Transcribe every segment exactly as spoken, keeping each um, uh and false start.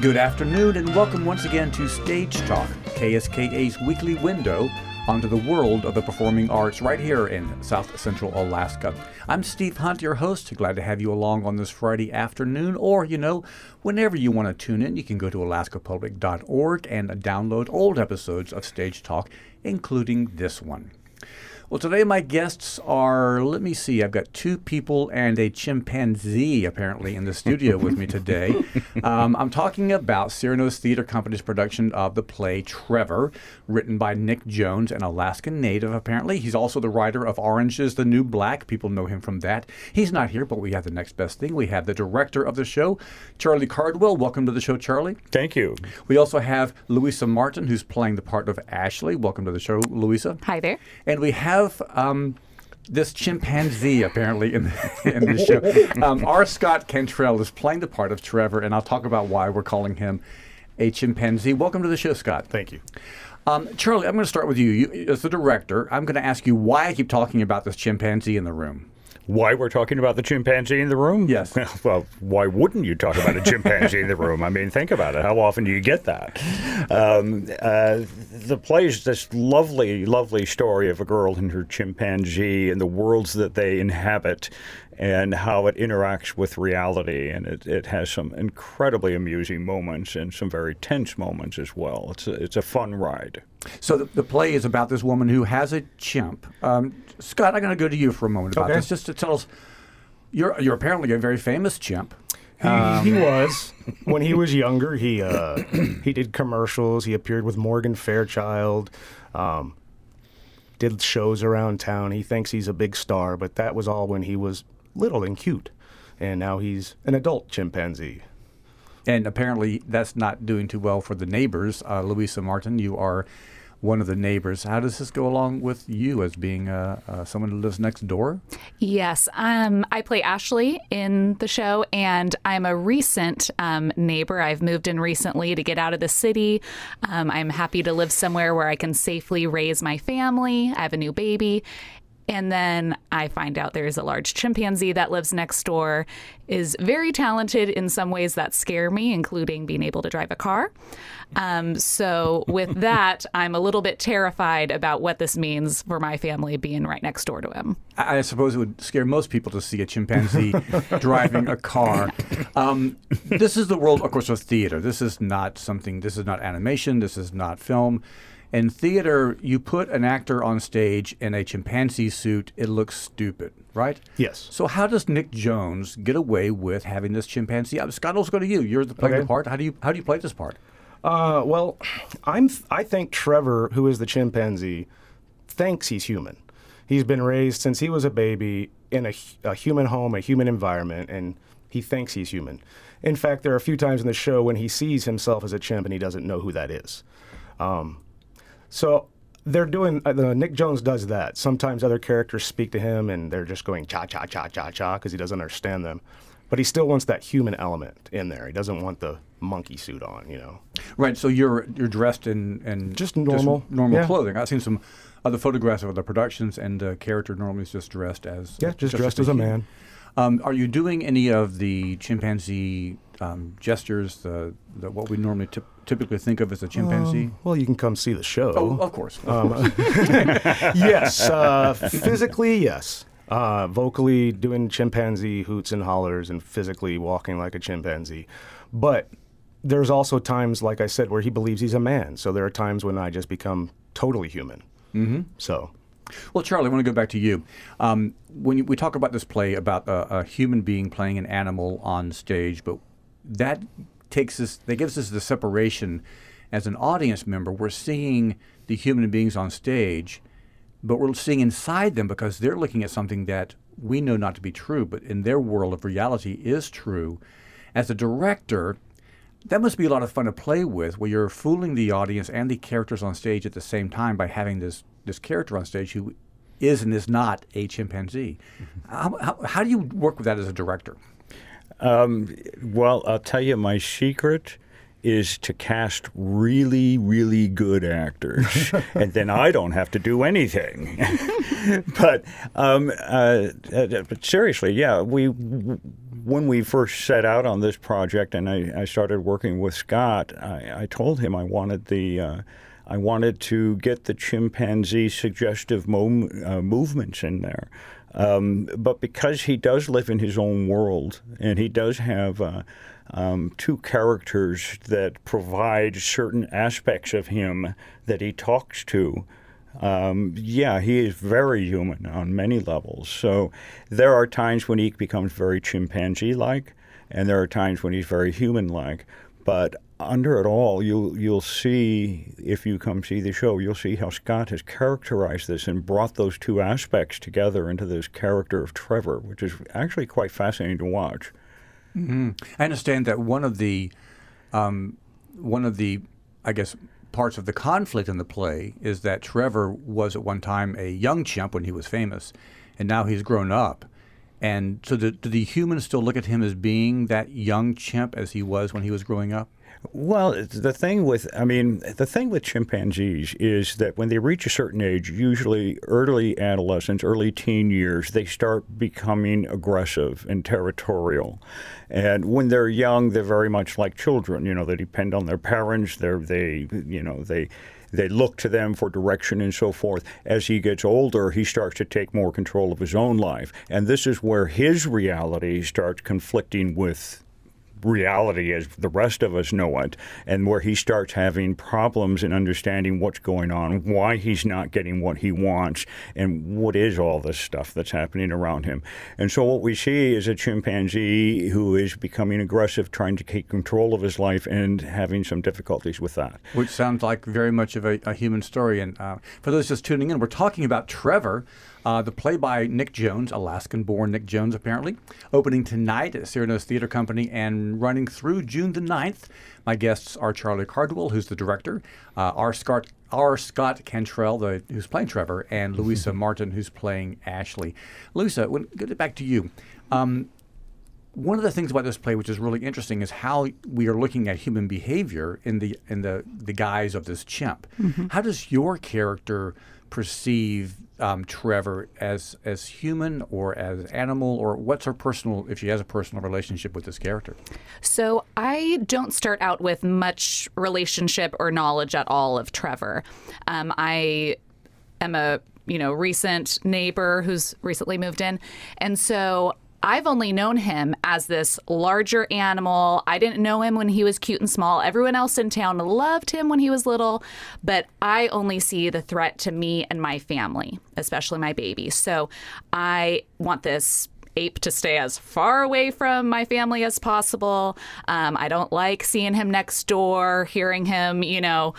Good afternoon and welcome once again to Stage Talk, K S K A's weekly window onto the world of the performing arts right here in South Central Alaska. I'm Steve Hunt, your host. Glad to have you along on this Friday afternoon, or, you know, whenever you want to tune in, you can go to alaska public dot org and download old episodes of Stage Talk, including this one. Well, today my guests are, let me see, I've got two people and a chimpanzee apparently in the studio with me today. Um, I'm talking about Cyrano's Theater Company's production of the play Trevor, written by Nick Jones, an Alaskan native apparently. He's also the writer of Orange is the New Black. People know him from that. He's not here, but we have the next best thing. We have the director of the show, Charlie Cardwell. Welcome to the show, Charlie. Thank you. We also have Louisa Martin, who's playing the part of Ashley. Welcome to the show, Louisa. Hi there. And we have Have, um, this chimpanzee apparently in the, in the show. Um, R. Scott Cantrell is playing the part of Trevor, and I'll talk about why we're calling him a chimpanzee. Welcome to the show, Scott. Thank you. Um, Charlie, I'm going to start with you. you. As the director, I'm going to ask you why I keep talking about this chimpanzee in the room. Why we're talking about the chimpanzee in the room? Yes. Well, why wouldn't you talk about a chimpanzee in the room? I mean, think about it. How often do you get that? Um, uh, the play is this lovely, lovely story of a girl and her chimpanzee and the worlds that they inhabit and how it interacts with reality. And it, it has some incredibly amusing moments and some very tense moments as well. It's a, it's a fun ride. So the, the play is about this woman who has a chimp. Um, Scott, I'm going to go to you for a moment about okay. this, just to tell us, you're you're apparently a very famous chimp. He, um, he was. When he was younger, he uh, he did commercials. He appeared with Morgan Fairchild, um, did shows around town. He thinks he's a big star, but that was all when he was little and cute. And now he's an adult chimpanzee. And apparently that's not doing too well for the neighbors. Uh, Louisa Martin, you are one of the neighbors. How does this go along with you as being uh, uh, someone who lives next door? Yes, um, I play Ashley in the show, and I'm a recent um, neighbor. I've moved in recently to get out of the city. Um, I'm happy to live somewhere where I can safely raise my family. I have a new baby. And then I find out there's a large chimpanzee that lives next door, is very talented in some ways that scare me, including being able to drive a car. Um, so with that, I'm a little bit terrified about what this means for my family being right next door to him. I, I suppose it would scare most people to see a chimpanzee driving a car. Um, this is the world, of course, of theater. This is not something, this is not animation, this is not film. In theater, you put an actor on stage in a chimpanzee suit, it looks stupid, right? Yes. So how does Nick Jones get away with having this chimpanzee? Uh, Scott, let's go to you. You're the playing okay. the part. How do you how do you play this part? Uh, well, I'm. Th- I think Trevor, who is the chimpanzee, thinks he's human. He's been raised since he was a baby in a, a human home, a human environment, and he thinks he's human. In fact, there are a few times in the show when he sees himself as a chimp and he doesn't know who that is. Um, So they're doing, uh, Nick Jones does that. Sometimes other characters speak to him and they're just going cha, cha, cha, cha, cha, because he doesn't understand them. But he still wants that human element in there. He doesn't want the monkey suit on, you know. Right, so you're you're dressed in, in just normal, just normal yeah. clothing. I've seen some other photographs of the productions, and the character normally is just dressed as... Yeah, just, just dressed as a man. Um, are you doing any of the chimpanzee um, gestures, the, the what we normally t- typically think of as a chimpanzee? Uh, well, you can come see the show. Oh, of course. Of um, course. Yes. Uh, physically, yes. Uh, vocally, doing chimpanzee hoots and hollers, and physically walking like a chimpanzee. But there's also times, like I said, where he believes he's a man. So there are times when I just become totally human. Mm-hmm. So... Well, Charlie, I want to go back to you. Um, when you, we talk about this play about a, a human being playing an animal on stage, but that takes us, that gives us the separation as an audience member. We're seeing the human beings on stage, but we're seeing inside them because they're looking at something that we know not to be true, but in their world of reality is true. As a director, that must be a lot of fun to play with, where you're fooling the audience and the characters on stage at the same time by having this this character on stage who is and is not a chimpanzee. Mm-hmm. How, how, how do you work with that as a director? Um, well, I'll tell you, my secret is to cast really, really good actors, and then I don't have to do anything. but, um, uh, uh, but seriously, yeah, we when we first set out on this project and I, I started working with Scott, I, I told him I wanted the uh, I wanted to get the chimpanzee suggestive mo- uh, movements in there. Um, but because he does live in his own world and he does have uh, um, two characters that provide certain aspects of him that he talks to, um, yeah, he is very human on many levels. So there are times when he becomes very chimpanzee-like, and there are times when he's very human-like. But under it all, you'll you'll see, if you come see the show, you'll see how Scott has characterized this and brought those two aspects together into this character of Trevor, which is actually quite fascinating to watch. Mm-hmm. I understand that one of the, um, one of the, I guess, parts of the conflict in the play is that Trevor was at one time a young chimp when he was famous, and now he's grown up. And so do, do the humans still look at him as being that young chimp as he was when he was growing up? Well, the thing with, I mean, the thing with chimpanzees is that when they reach a certain age, usually early adolescence, early teen years, they start becoming aggressive and territorial. And when they're young, they're very much like children. You know, they depend on their parents. They're, they, you know, they... They look to them for direction and so forth. As he gets older, he starts to take more control of his own life. And this is where his reality starts conflicting with reality as the rest of us know it, and where he starts having problems in understanding what's going on, why he's not getting what he wants, and what is all this stuff that's happening around him. And so what we see is a chimpanzee who is becoming aggressive, trying to take control of his life and having some difficulties with that. Which sounds like very much of a, a human story. And uh, for those just tuning in, we're talking about Trevor, Uh, the play by Nick Jones, Alaskan-born Nick Jones, apparently, opening tonight at Cyrano's Theater Company and running through June the ninth. My guests are Charlie Cardwell, who's the director, uh, R. Scott, R. Scott Cantrell, the, who's playing Trevor, and Louisa Martin, who's playing Ashley. Louisa, when, get it back to you. Um, one of the things about this play, which is really interesting, is how we are looking at human behavior in the in the, the guise of this chimp. Mm-hmm. How does your character perceive um, Trevor as as human or as animal, or what's her personal, if she has a personal relationship with this character? So I don't start out with much relationship or knowledge at all of Trevor. Um, I am a you know recent neighbor who's recently moved in, and so I've only known him as this larger animal. I didn't know him when he was cute and small. Everyone else in town loved him when he was little, but I only see the threat to me and my family, especially my baby. So I want this ape to stay as far away from my family as possible. Um, I don't like seeing him next door, hearing him, you know,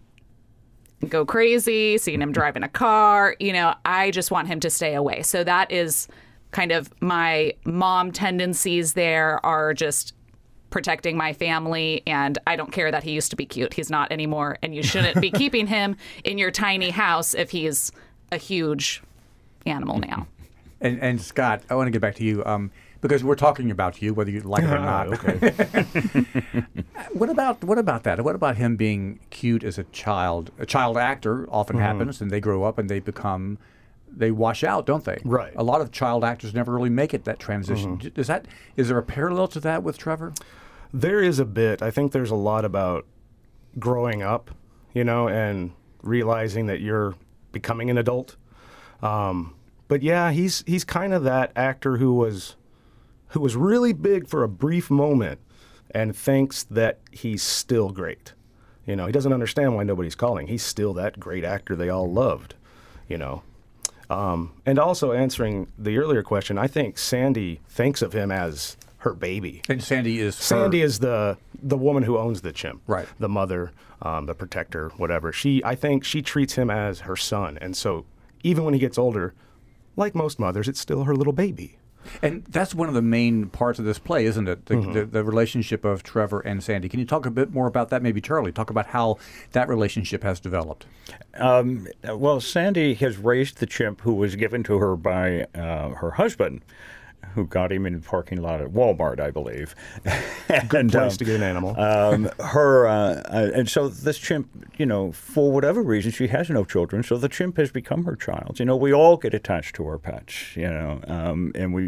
go crazy, seeing him driving a car. You know, I just want him to stay away. So that is kind of my mom tendencies there, are just protecting my family, and I don't care that he used to be cute. He's not anymore, and you shouldn't be keeping him in your tiny house if he's a huge animal now. And, and Scott, I want to get back to you, um, because we're talking about you, whether you like it or not. Okay. What about what about that? What about him being cute as a child? A child actor often Mm-hmm. happens, and they grow up and they become, they wash out, don't they? Right. A lot of child actors never really make it that transition. Mm-hmm. Is that is there a parallel to that with Trevor? There is a bit. I think there's a lot about growing up, you know, and realizing that you're becoming an adult. Um, but yeah, he's he's kind of that actor who was who was really big for a brief moment and thinks that he's still great. You know, he doesn't understand why nobody's calling. He's still that great actor they all loved, you know. Um, and also answering the earlier question, I think Sandy thinks of him as her baby. And Sandy is Sandy her, is the the woman who owns the chimp, Right. The mother, um, the protector, whatever. She, I think, she treats him as her son, and so even when he gets older, like most mothers, it's still her little baby. And that's one of the main parts of this play, isn't it? The, Mm-hmm. the, the relationship of Trevor and Sandy. Can you talk a bit more about that? Maybe Charlie, talk about how that relationship has developed. Um, well, Sandy has raised the chimp who was given to her by uh, her husband, who got him in the parking lot at Walmart, I believe. Good and, place um, to get an animal. um, her uh, uh, and so this chimp, you know, for whatever reason, she has no children, so the chimp has become her child. You know, we all get attached to our pets, you know, um, and we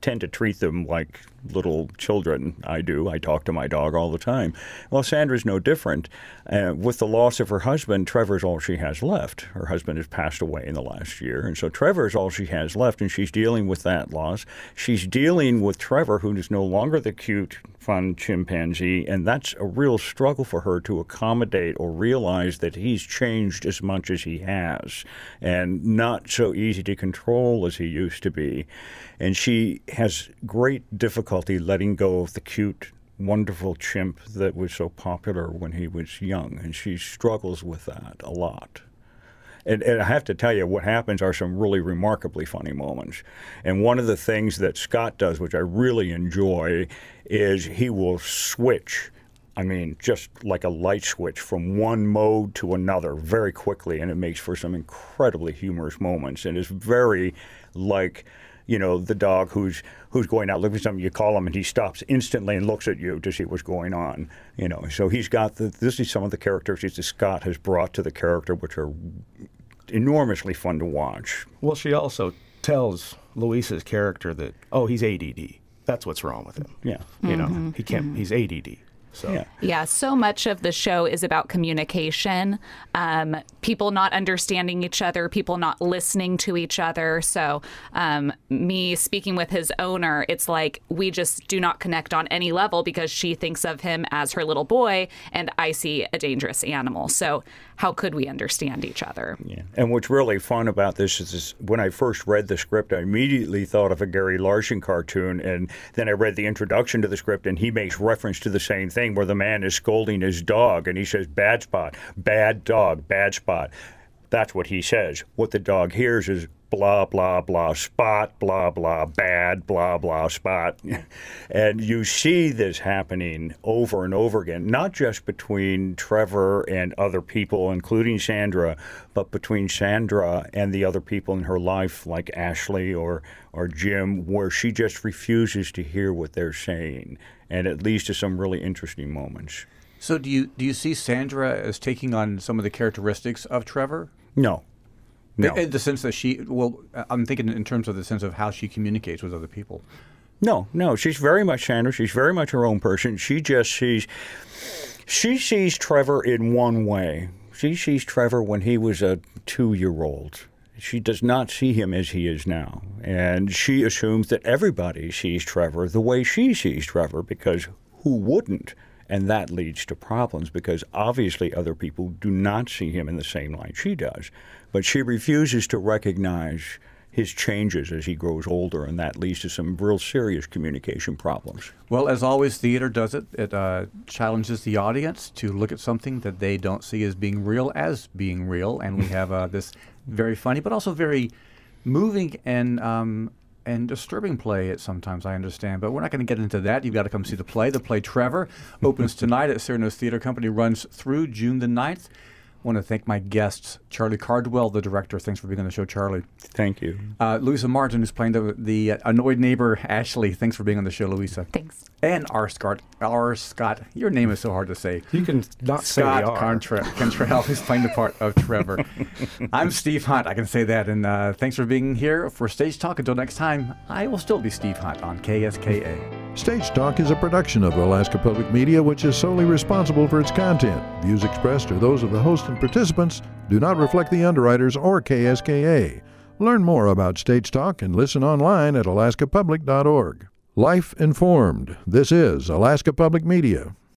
tend to treat them like little children. I do. I talk to my dog all the time. Well, Sandra's no different. Uh, with the loss of her husband, Trevor's all she has left. Her husband has passed away in the last year, and so Trevor's all she has left, and she's dealing with that loss. She's dealing with Trevor, who is no longer the cute, fun chimpanzee, and that's a real struggle for her to accommodate or realize that he's changed as much as he has, and not so easy to control as he used to be. And she has great difficulty letting go of the cute, wonderful chimp that was so popular when he was young, and she struggles with that a lot. And, and I have to tell you, what happens are some really remarkably funny moments. And one of the things that Scott does, which I really enjoy, is he will switch, I mean, just like a light switch, from one mode to another very quickly, and it makes for some incredibly humorous moments. And it's very like, you know, the dog who's who's going out looking for something, you call him and he stops instantly and looks at you to see what's going on. You know, so he's got the, this is some of the characteristics that Scott has brought to the character, which are enormously fun to watch. Well, she also tells Luisa's character that, oh, he's A D D. That's what's wrong with him. Yeah. You Mm-hmm. know, he can't, mm-hmm. he's A D D. So. Yeah. Yeah, so much of the show is about communication, um, people not understanding each other, people not listening to each other. So um, me speaking with his owner, it's like we just do not connect on any level because she thinks of him as her little boy and I see a dangerous animal. So how could we understand each other? Yeah. And what's really fun about this is this, when I first read the script, I immediately thought of a Gary Larson cartoon, and then I read the introduction to the script, and he makes reference to the same thing, where the man is scolding his dog, and he says, bad spot, bad dog, bad spot. That's what he says. What the dog hears is blah, blah, blah, spot, blah, blah, bad, blah, blah, spot. And you see this happening over and over again, not just between Trevor and other people, including Sandra, but between Sandra and the other people in her life, like Ashley or, or Jim, where she just refuses to hear what they're saying. And it leads to some really interesting moments. So do you do you see Sandra as taking on some of the characteristics of Trevor? No. No. In the sense that she, well, I'm thinking in terms of the sense of how she communicates with other people. No, no. She's very much Sandra. She's very much her own person. She just sees, she sees Trevor in one way. She sees Trevor when he was a two-year-old. She does not see him as he is now. And she assumes that everybody sees Trevor the way she sees Trevor, because who wouldn't? And that leads to problems, because obviously other people do not see him in the same light she does. But she refuses to recognize his changes as he grows older, and that leads to some real serious communication problems. Well, as always, theater does it. It uh, challenges the audience to look at something that they don't see as being real as being real. And we have uh, this very funny, but also very moving and um, and disturbing play at sometimes, I understand. But we're not going to get into that. You've got to come see the play. The play Trevor opens tonight at Cyrano's Theater Company, runs through June the ninth. I want to thank my guests, Charlie Cardwell, the director. Thanks for being on the show, Charlie. Thank you. Uh, Louisa Martin, who's playing the, the annoyed neighbor, Ashley. Thanks for being on the show, Louisa. Thanks. And R. Scott. R. Scott. Your name is so hard to say. You can not say Scott the R. Contra- Cantrell, who's playing the part of Trevor. I'm Steve Hunt. I can say that. And uh, thanks for being here for Stage Talk. Until next time, I will still be Steve Hunt on K S K A. Stage Talk is a production of Alaska Public Media, which is solely responsible for its content. Views expressed are those of the host and participants, do not reflect the underwriters or K S K A. Learn more about Stage Talk and listen online at alaska public dot org. Life informed. This is Alaska Public Media.